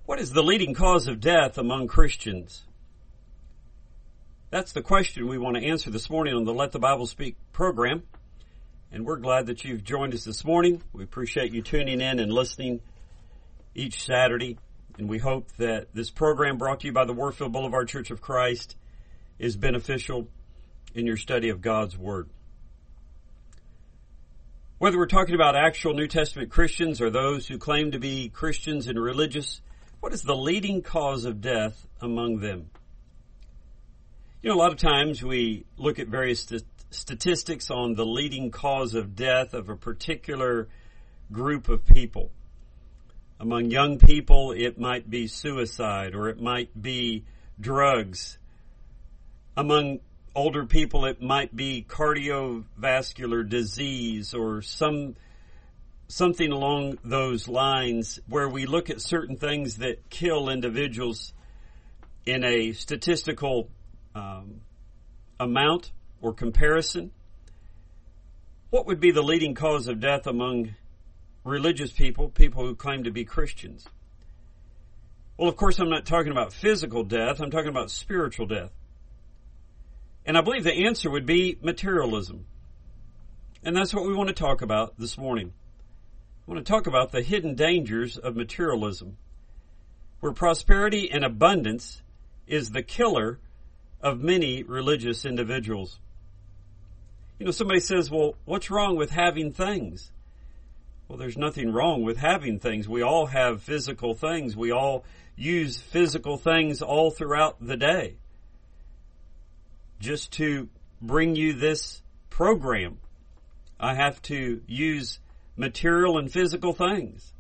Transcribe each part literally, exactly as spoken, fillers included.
What is the leading cause of death among Christians? That's the question we want to answer this morning on the Let the Bible Speak program. And we're glad that you've joined us this morning. We appreciate you tuning in and listening each Saturday. And we hope that this program brought to you by the Warfield Boulevard Church of Christ is beneficial in your study of God's Word. Whether we're talking about actual New Testament Christians or those who claim to be Christians and religious, what is the leading cause of death among them? You know, a lot of times we look at various st- statistics on the leading cause of death of a particular group of people. Among young people, it might be suicide or it might be drugs. Among older people, it might be cardiovascular disease or some something along those lines where we look at certain things that kill individuals in a statistical um, amount or comparison. What would be the leading cause of death among religious people, people who claim to be Christians? Well, of course, I'm not talking about physical death. I'm talking about spiritual death. And I believe the answer would be materialism. And that's what we want to talk about this morning. I want to talk about the hidden dangers of materialism, where prosperity and abundance is the killer of many religious individuals. You know, somebody says, well, what's wrong with having things? Well, there's nothing wrong with having things. We all have physical things. We all use physical things all throughout the day. Just to bring you this program, I have to use material and physical things.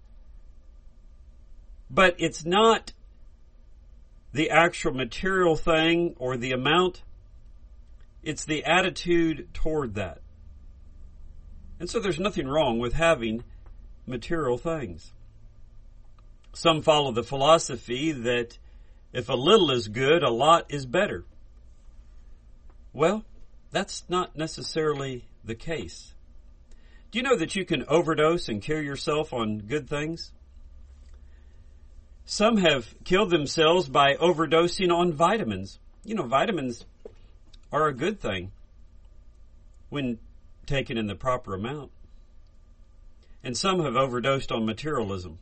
But it's not the actual material thing or the amount. It's the attitude toward that. And so there's nothing wrong with having material things. Some follow the philosophy that if a little is good, a lot is better. Well, that's not necessarily the case. Do you know that you can overdose and kill yourself on good things? Some have killed themselves by overdosing on vitamins. You know, vitamins are a good thing when taken in the proper amount. And some have overdosed on materialism.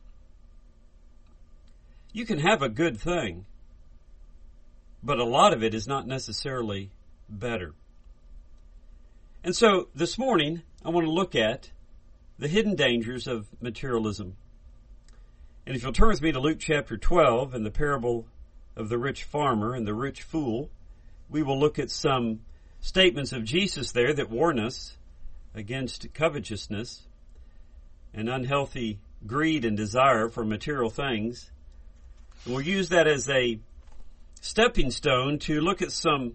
You can have a good thing, but a lot of it is not necessarily better. And so this morning, I want to look at the hidden dangers of materialism. And if you'll turn with me to Luke chapter twelve and the parable of the rich farmer and the rich fool, we will look at some statements of Jesus there that warn us against covetousness and unhealthy greed and desire for material things. And we'll use that as a stepping stone to look at some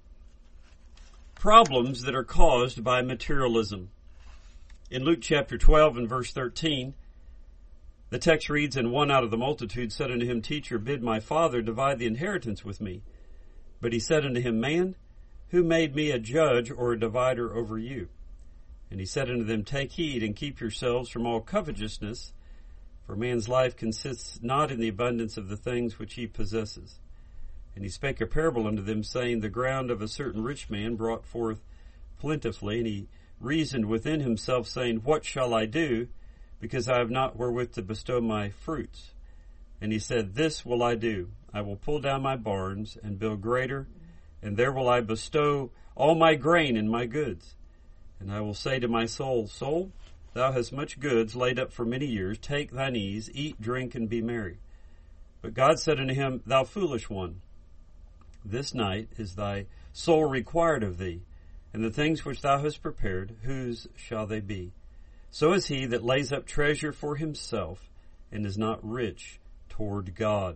problems that are caused by materialism. In Luke chapter twelve and verse thirteen, the text reads, "And one out of the multitude said unto him, Teacher, bid my father divide the inheritance with me. But he said unto him, Man, who made me a judge or a divider over you? And he said unto them, Take heed and keep yourselves from all covetousness, for man's life consists not in the abundance of the things which he possesses. And he spake a parable unto them, saying, The ground of a certain rich man brought forth plentifully, and he reasoned within himself, saying, What shall I do, because I have not wherewith to bestow my fruits? And he said, This will I do. I will pull down my barns and build greater, and there will I bestow all my grain and my goods. And I will say to my soul, Soul, thou hast much goods laid up for many years. Take thine ease, eat, drink, and be merry. But God said unto him, Thou foolish one, this night is thy soul required of thee, and the things which thou hast prepared, whose shall they be? So is he that lays up treasure for himself, and is not rich toward God."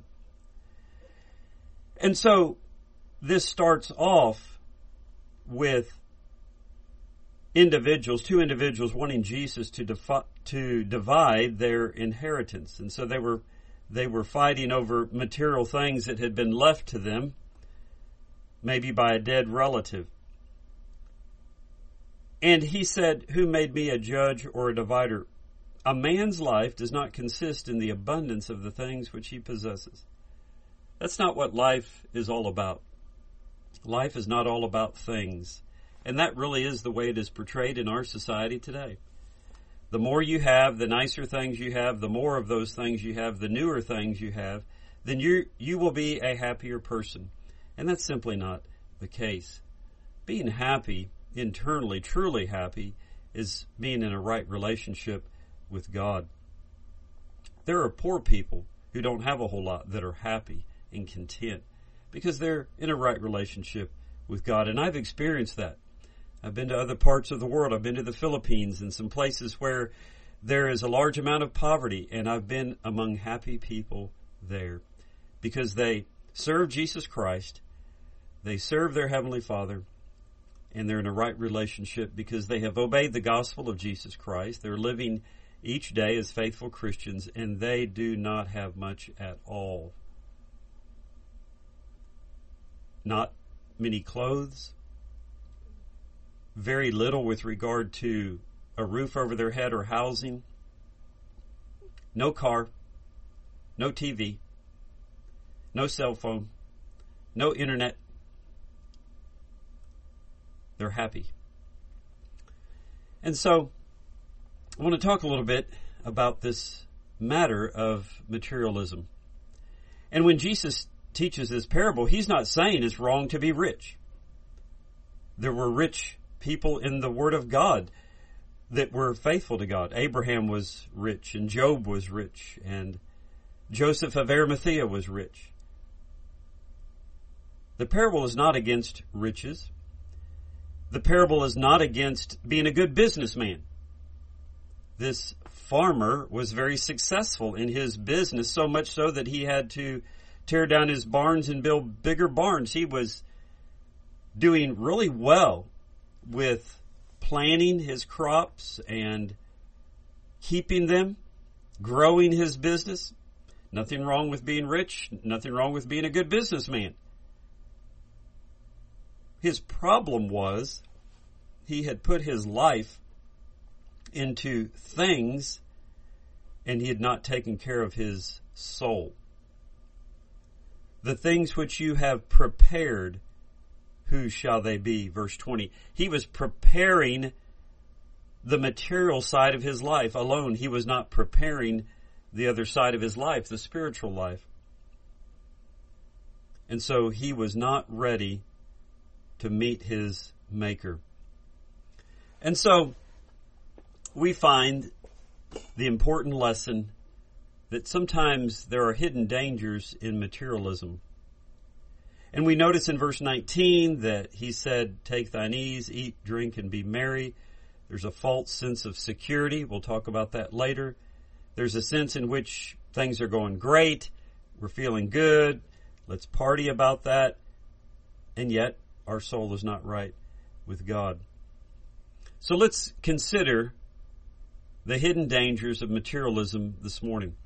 And so this starts off with individuals, two individuals wanting Jesus to defi- to divide their inheritance. And so they were they were fighting over material things that had been left to them, maybe by a dead relative. And he said, "Who made me a judge or a divider A man's life does not consist in the abundance of the things which he possesses. That's not what life is all about. Life is not all about things. And that really is the way it is portrayed in our society today. The more you have, the nicer things you have, the more of those things you have, the newer things you have, then you you will be a happier person. And that's simply not the case. Being happy, internally, truly happy, is being in a right relationship with God. There are poor people who don't have a whole lot that are happy and content because they're in a right relationship with God. And I've experienced that. I've been to other parts of the world. I've been to the Philippines and some places where there is a large amount of poverty, and I've been among happy people there because they serve Jesus Christ, they serve their Heavenly Father, and they're in a right relationship because they have obeyed the gospel of Jesus Christ. They're living each day as faithful Christians, and they do not have much at all. Not many clothes, very little with regard to a roof over their head or housing, no car, no T V, no cell phone, no internet. They're happy. And so I want to talk a little bit about this matter of materialism. And when Jesus teaches this parable, he's not saying it's wrong to be rich. There were rich people in the Word of God that were faithful to God. Abraham was rich, and Job was rich, and Joseph of Arimathea was rich. The parable is not against riches. The parable is not against being a good businessman. This farmer was very successful in his business, so much so that he had to tear down his barns and build bigger barns. He was doing really well with planting his crops and keeping them, growing his business. Nothing wrong with being rich, nothing wrong with being a good businessman. His problem was he had put his life into things and he had not taken care of his soul. The things which you have prepared, whose shall they be? Verse twenty. He was preparing the material side of his life alone. He was not preparing the other side of his life, the spiritual life. And so he was not ready to meet his Maker. And so we find the important lesson that sometimes there are hidden dangers in materialism. And we notice in verse nineteen that he said, take thine ease, eat, drink, and be merry. There's a false sense of security. We'll talk about that later. There's a sense in which things are going great. We're feeling good. Let's party about that. And yet, our soul is not right with God. So let's consider the hidden dangers of materialism this morning.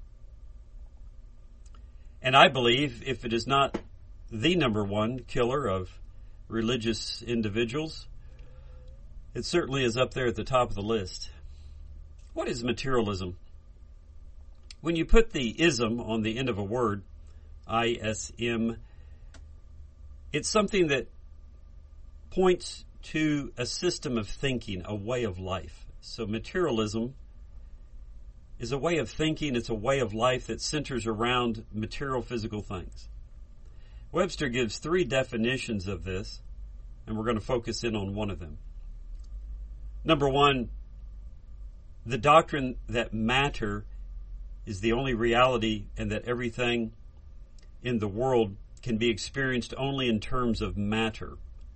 And I believe if it is not the number one killer of religious individuals, it certainly is up there at the top of the list. What is materialism? When you put the ism on the end of a word, I S M, it's something that points to a system of thinking, a way of life. So materialism is a way of thinking, it's a way of life that centers around material physical things. Webster gives three definitions of this, and we're going to focus in on one of them. Number one, the doctrine that matter is the only reality and that everything in the world can be experienced only in terms of matter.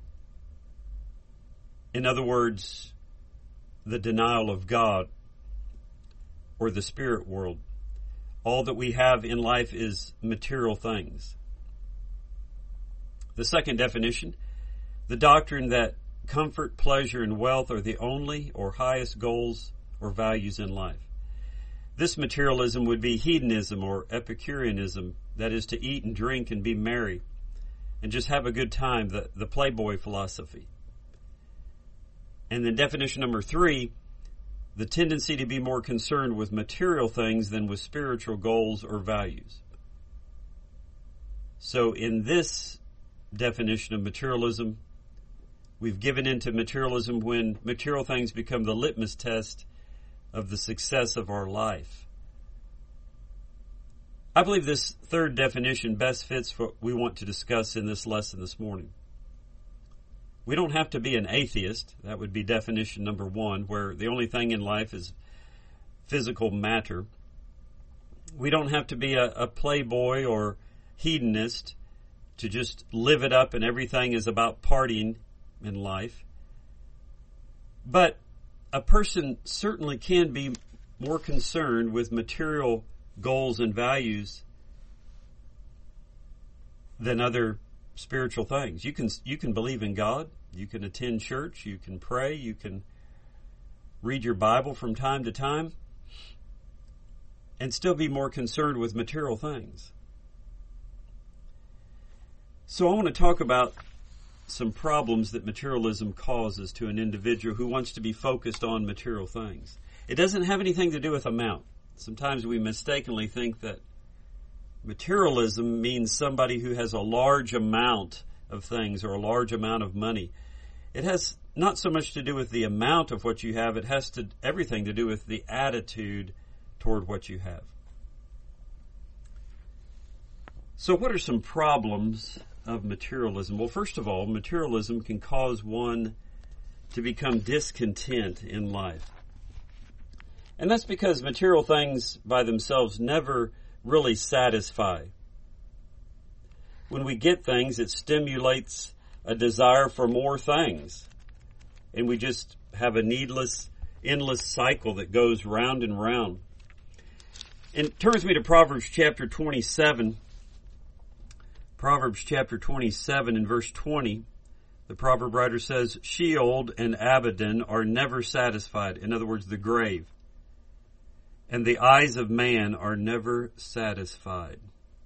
In other words, the denial of God or the spirit world. All that we have in life is material things. The second definition, the doctrine that comfort, pleasure, and wealth are the only or highest goals or values in life. This materialism would be hedonism or Epicureanism, that is to eat and drink and be merry and just have a good time, the, the playboy philosophy. And then definition number three, the tendency to be more concerned with material things than with spiritual goals or values. So in this definition of materialism, we've given into materialism when material things become the litmus test of the success of our life. I believe this third definition best fits what we want to discuss in this lesson this morning. We don't have to be an atheist. That would be definition number one, where the only thing in life is physical matter. We don't have to be a, a playboy or hedonist to just live it up and everything is about partying in life. But a person certainly can be more concerned with material goals and values than other spiritual things. You can you can believe in God, you can attend church, you can pray, you can read your Bible from time to time, and still be more concerned with material things. So I want to talk about some problems that materialism causes to an individual who wants to be focused on material things. It doesn't have anything to do with amount. Sometimes we mistakenly think that materialism means somebody who has a large amount of things or a large amount of money. It has not so much to do with the amount of what you have. It has to everything to do with the attitude toward what you have. So what are some problems of materialism? Well, first of all, materialism can cause one to become discontent in life. And that's because material things by themselves never really satisfy. When we get things, it stimulates a desire for more things. And we just have a needless, endless cycle that goes round and round. And turn with me to Proverbs chapter twenty-seven. Proverbs chapter twenty-seven and verse twenty. The proverb writer says, Sheol and Abaddon are never satisfied. In other words, the grave. And the eyes of man are never satisfied.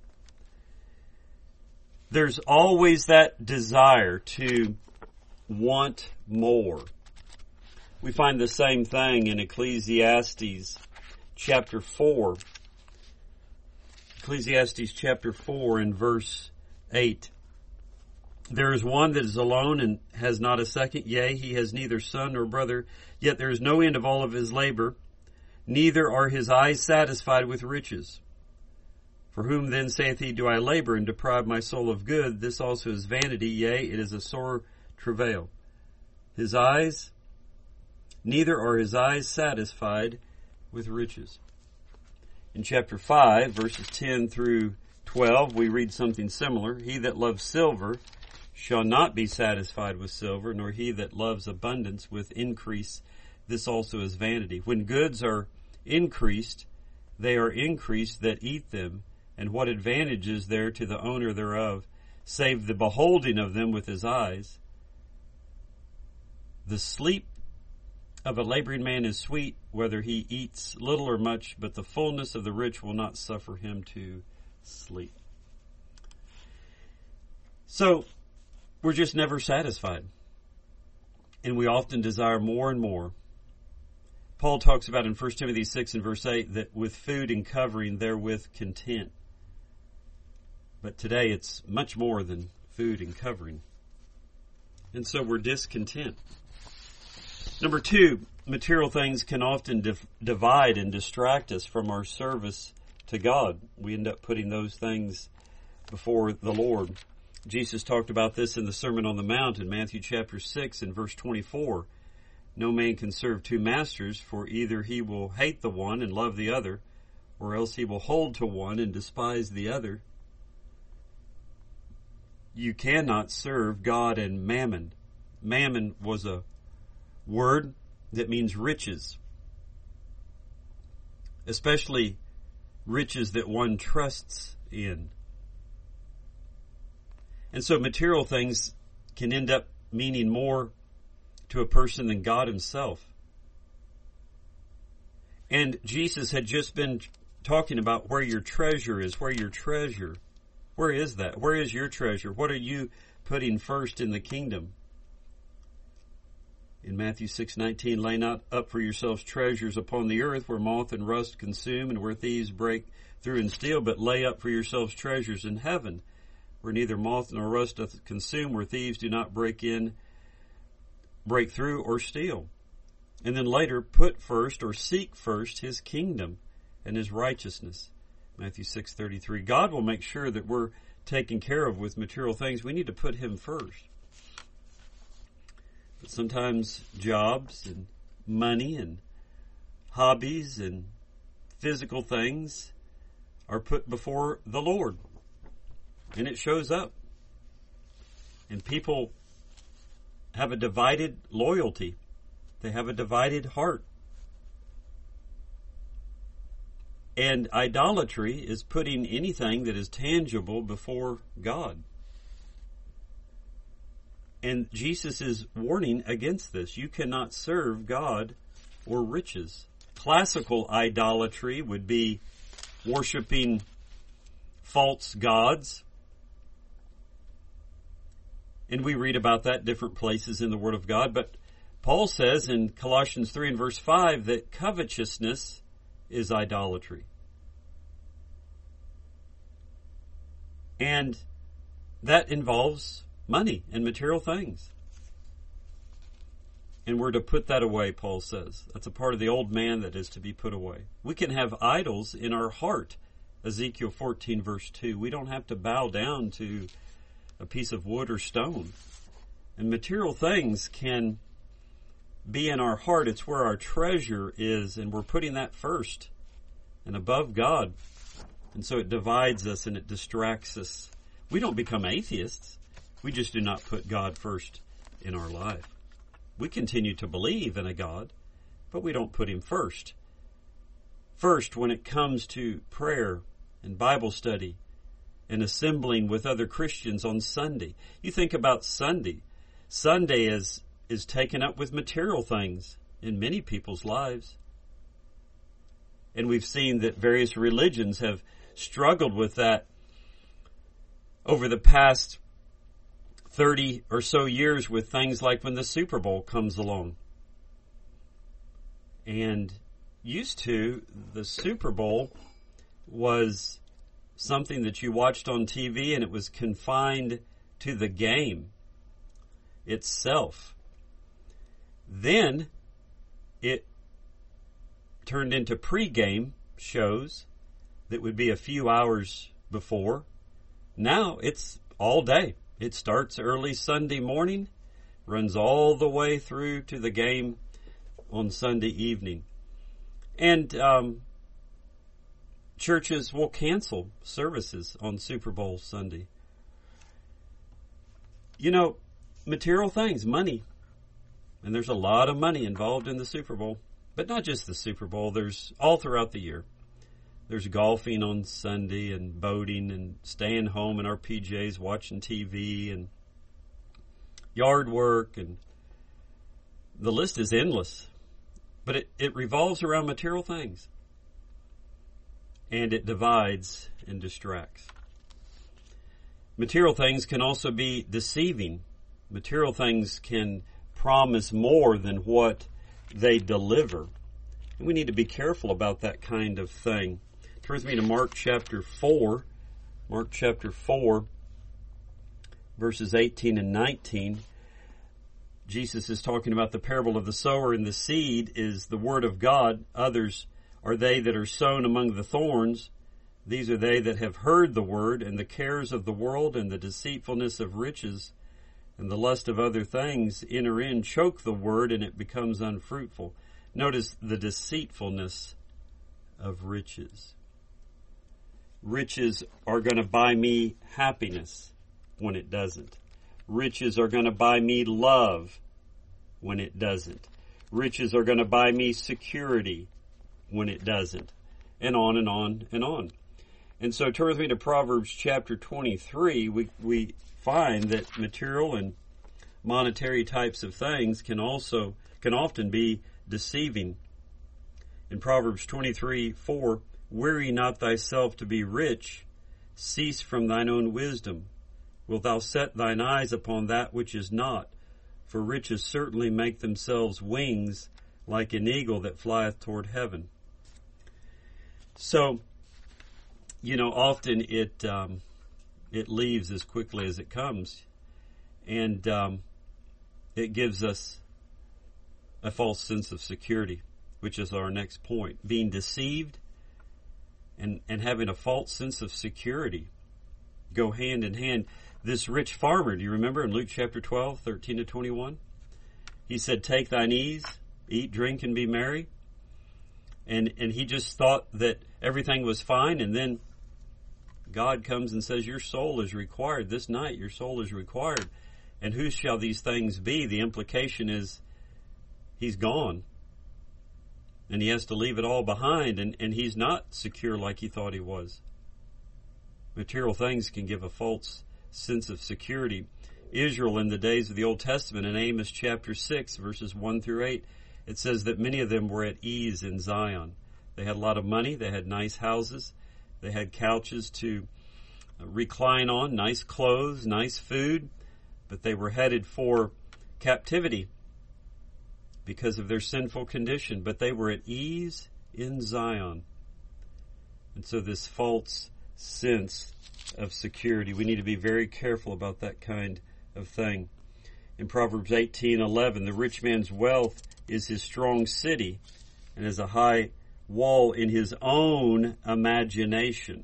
There's always that desire to want more. We find the same thing in Ecclesiastes chapter four. Ecclesiastes chapter four and verse eight. There is one that is alone and has not a second, yea, he has neither son nor brother, yet there is no end of all of his labor. Neither are his eyes satisfied with riches. For whom then saith he, do I labor and deprive my soul of good? This also is vanity, yea, it is a sore travail. His eyes, neither are his eyes satisfied with riches. In chapter five, verses ten through twelve, we read something similar. He that loves silver shall not be satisfied with silver, nor he that loves abundance with increase. This also is vanity. When goods are increased, they are increased that eat them, and what advantage is there to the owner thereof, save the beholding of them with his eyes? The sleep of a laboring man is sweet, whether he eats little or much, but the fullness of the rich will not suffer him to sleep. So, we're just never satisfied. And we often desire more and more. Paul talks about in First Timothy six and verse eight that with food and covering therewith content. But today it's much more than food and covering. And so we're discontent. Number two, material things can often div- divide and distract us from our service to God. We end up putting those things before the Lord. Jesus talked about this in the Sermon on the Mount in Matthew chapter six and verse twenty-four. No man can serve two masters, for either he will hate the one and love the other, or else he will hold to one and despise the other. You cannot serve God and mammon. Mammon was a word that means riches, especially riches that one trusts in. And so material things can end up meaning more to a person than God himself. And Jesus had just been talking about where your treasure is, where your treasure. Where is that? Where is your treasure? What are you putting first in the kingdom? In Matthew six nineteen, lay not up for yourselves treasures upon the earth where moth and rust consume and where thieves break through and steal, but lay up for yourselves treasures in heaven where neither moth nor rust doth consume, where thieves do not break in, break through, or steal. And then later, put first or seek first his kingdom and his righteousness. Matthew six thirty-three. God will make sure that we're taken care of with material things. We need to put him first. But sometimes jobs and money and hobbies and physical things are put before the Lord. And it shows up. And people have a divided loyalty. They have a divided heart. And idolatry is putting anything that is tangible before God. And Jesus is warning against this. You cannot serve God or riches. Classical idolatry would be worshiping false gods. And we read about that different places in the Word of God. But Paul says in Colossians three and verse five that covetousness is idolatry. And that involves money and material things. And we're to put that away, Paul says. That's a part of the old man that is to be put away. We can have idols in our heart. Ezekiel fourteen verse two. We don't have to bow down to a piece of wood or stone. And material things can be in our heart. It's where our treasure is, and we're putting that first and above God. And so it divides us and it distracts us. We don't become atheists. We just do not put God first in our life. We continue to believe in a God, but we don't put him first. First, when it comes to prayer and Bible study and assembling with other Christians on Sunday. You think about Sunday. Sunday is is taken up with material things in many people's lives. And we've seen that various religions have struggled with that over the past thirty or so years with things like when the Super Bowl comes along. And used to, the Super Bowl was something that you watched on T V and it was confined to the game itself. Then it turned into pre-game shows that would be a few hours before. Now it's all day. It starts early Sunday morning, runs all the way through to the game on Sunday evening. And um, churches will cancel services on Super Bowl Sunday. You know, material things, money. And there's a lot of money involved in the Super Bowl. But not just the Super Bowl. There's all throughout the year. There's golfing on Sunday and boating and staying home in our P Js watching T V and yard work. And the list is endless. But it, it revolves around material things. And it divides and distracts. Material things can also be deceiving. Material things can promise more than what they deliver. And we need to be careful about that kind of thing. Turn with me to Mark chapter four. Mark chapter four, verses eighteen and nineteen. Jesus is talking about the parable of the sower, and the seed is the word of God. Others are they that are sown among the thorns. These are they that have heard the word, and the cares of the world and the deceitfulness of riches and the lust of other things enter in, choke the word, and it becomes unfruitful. Notice the deceitfulness of riches. Riches are going to buy me happiness when it doesn't. Riches are going to buy me love when it doesn't. Riches are going to buy me security when it doesn't. And on and on and on. And so turn with me to Proverbs chapter twenty-three. We, we find that material and monetary types of things can also, can often be deceiving. In Proverbs twenty-three four, weary not thyself to be rich, cease from thine own wisdom. Wilt thou set thine eyes upon that which is not? for riches certainly make themselves wings like an eagle that flieth toward heaven. So, you know, often it um, it leaves as quickly as it comes, and um, it gives us a false sense of security, which is our next point. Being deceived and, and having a false sense of security go hand in hand. This rich farmer, do you remember in Luke chapter twelve, thirteen to twenty-one? He said, take thine ease, eat, drink, and be merry. And and he just thought that everything was fine, and then God comes and says, your soul is required. This night your soul is required. And whose shall these things be? The implication is he's gone. And he has to leave it all behind, and, and he's not secure like he thought he was. Material things can give a false sense of security. Israel in the days of the Old Testament, in Amos chapter six, verses one through eight, it says that many of them were at ease in Zion. They had a lot of money, they had nice houses, they had couches to recline on, nice clothes, nice food, but they were headed for captivity because of their sinful condition. But they were at ease in Zion. And so this false sense of security, we need to be very careful about that kind of thing. In Proverbs eighteen eleven, the rich man's wealth is his strong city and is a high wall in his own imagination.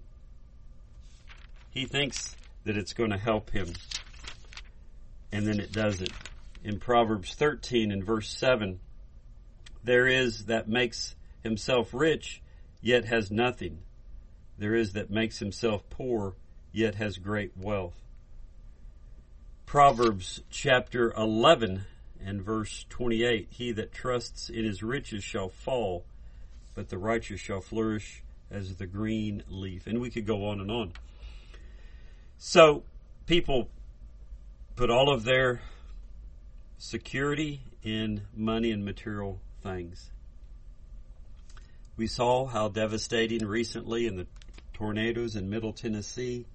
He thinks that it's going to help him, and then it doesn't. In Proverbs thirteen and verse seven, there is that makes himself rich, yet has nothing. There is that makes himself poor, yet has great wealth. Proverbs chapter eleven and verse twenty-eight, he that trusts in his riches shall fall, but the righteous shall flourish as the green leaf. And we could go on and on. So people put all of their security in money and material things. We saw how devastating recently in the tornadoes in Middle Tennessee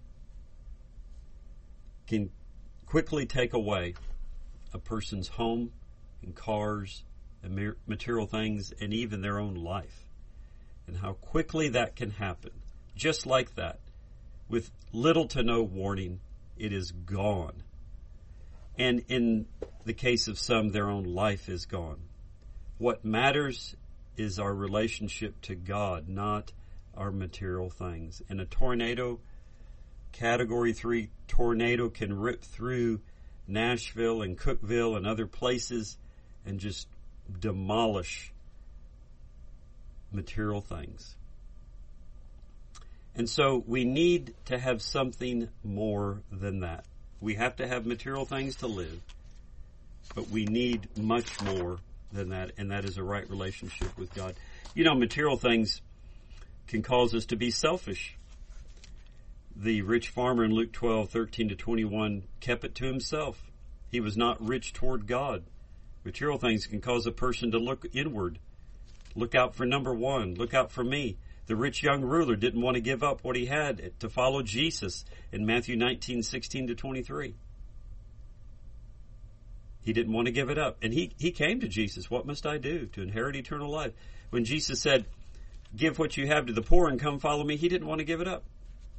can quickly take away a person's home and cars and material things and even their own life. And how quickly that can happen. Just like that. With little to no warning, it is gone. And in the case of some, their own life is gone. What matters is our relationship to God, not our material things. And a tornado, category three tornado, can rip through Nashville and Cookeville and other places and just demolish material things. And so we need to have something more than that. We have to have material things to live, but we need much more than that, and that is a right relationship with God. You know, material things can cause us to be selfish. The rich farmer in Luke twelve, thirteen to twenty-one kept it to himself. He was not rich toward God. Material things can cause a person to look inward. Look out for number one. Look out for me. The rich young ruler didn't want to give up what he had to follow Jesus in Matthew nineteen, sixteen to twenty-three. He didn't want to give it up. And he, he came to Jesus. What must I do to inherit eternal life? When Jesus said, give what you have to the poor and come follow me, he didn't want to give it up.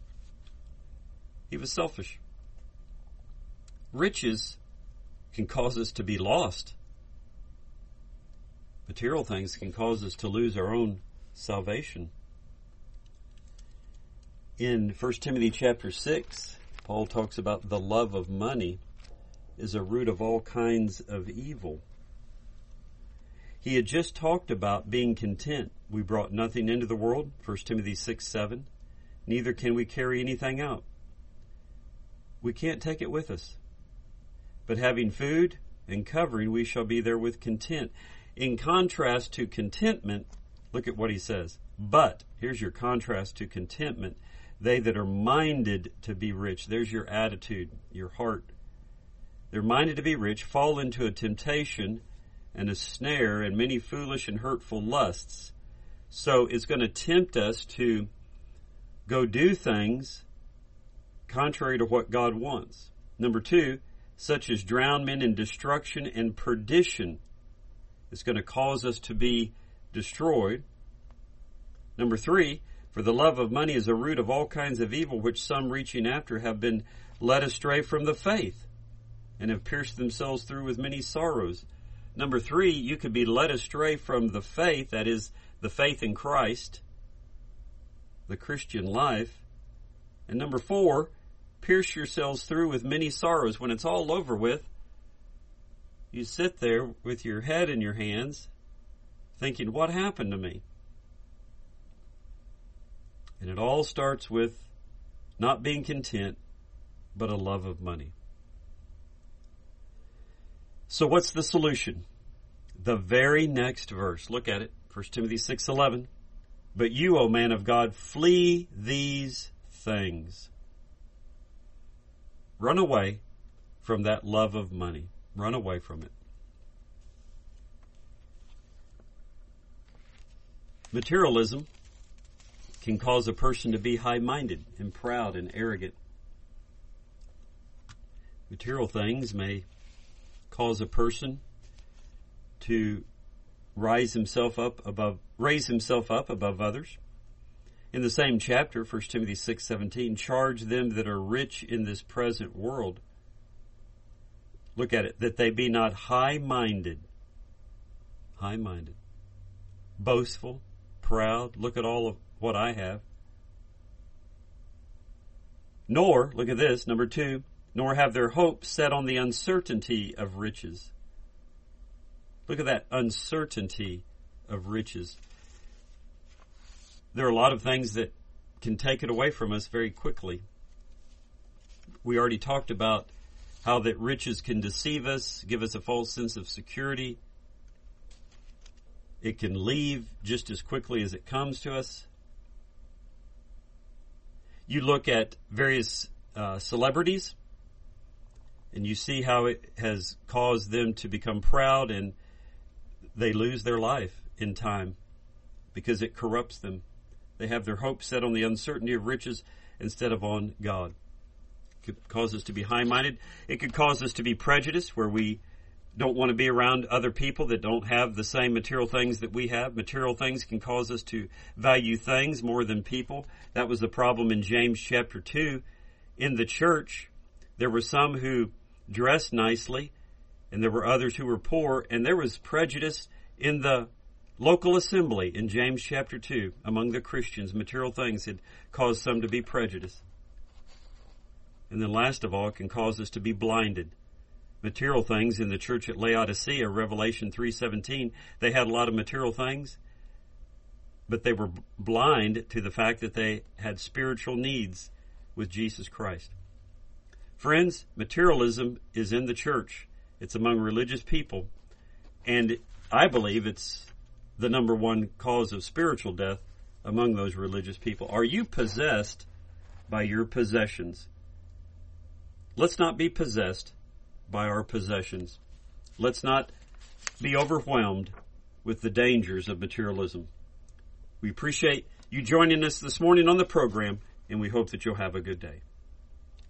He was selfish. Riches can cause us to be lost. Material things can cause us to lose our own salvation. In First Timothy chapter six, Paul talks about the love of money is a root of all kinds of evil. He had just talked about being content. We brought nothing into the world, First Timothy six, seven. Neither can we carry anything out. We can't take it with us. But having food and covering, we shall be there with content. In contrast to contentment, look at what he says. But, here's your contrast to contentment. They that are minded to be rich. There's your attitude, your heart. They're minded to be rich, fall into a temptation and a snare and many foolish and hurtful lusts. So it's going to tempt us to go do things contrary to what God wants. Number two, such as drown men in destruction and perdition. It's going to cause us to be destroyed. Number three, for the love of money is a root of all kinds of evil, which some reaching after have been led astray from the faith and have pierced themselves through with many sorrows. Number three, you could be led astray from the faith, that is, the faith in Christ, the Christian life. And number four, pierce yourselves through with many sorrows. When it's all over with, you sit there with your head in your hands thinking, what happened to me? And it all starts with not being content, but a love of money. So what's the solution? The very next verse. Look at it. First Timothy six eleven. But you, O man of God, flee these things. Run away from that love of money. Run away from it. Materialism can cause a person to be high-minded and proud and arrogant. Material things may cause a person to rise himself up above, raise himself up above others. In the same chapter, First Timothy six seventeen, charge them that are rich in this present world. Look at it, that they be not high-minded, high-minded, boastful, proud. Look at all of what I have. Nor, look at this, number two, nor have their hope set on the uncertainty of riches. Look at that uncertainty of riches. There are a lot of things that can take it away from us very quickly. We already talked about how that riches can deceive us, give us a false sense of security. It can leave just as quickly as it comes to us. You look at various uh, celebrities, and you see how it has caused them to become proud, and they lose their life in time because it corrupts them. They have their hope set on the uncertainty of riches instead of on God. It could cause us to be high-minded. It could cause us to be prejudiced, where we don't want to be around other people that don't have the same material things that we have. Material things can cause us to value things more than people. That was the problem in James chapter two. In the church, there were some who dressed nicely, and there were others who were poor, and there was prejudice in the local assembly in James chapter two among the Christians. Material things had caused some to be prejudiced. And then last of all, it can cause us to be blinded. Material things in the church at Laodicea, Revelation three seventeen, they had a lot of material things, but they were blind to the fact that they had spiritual needs with Jesus Christ. Friends, materialism is in the church. It's among religious people, and I believe it's the number one cause of spiritual death among those religious people. Are you possessed by your possessions? Let's not be possessed by our possessions. Let's not be overwhelmed with the dangers of materialism. We appreciate you joining us this morning on the program, and we hope that you'll have a good day.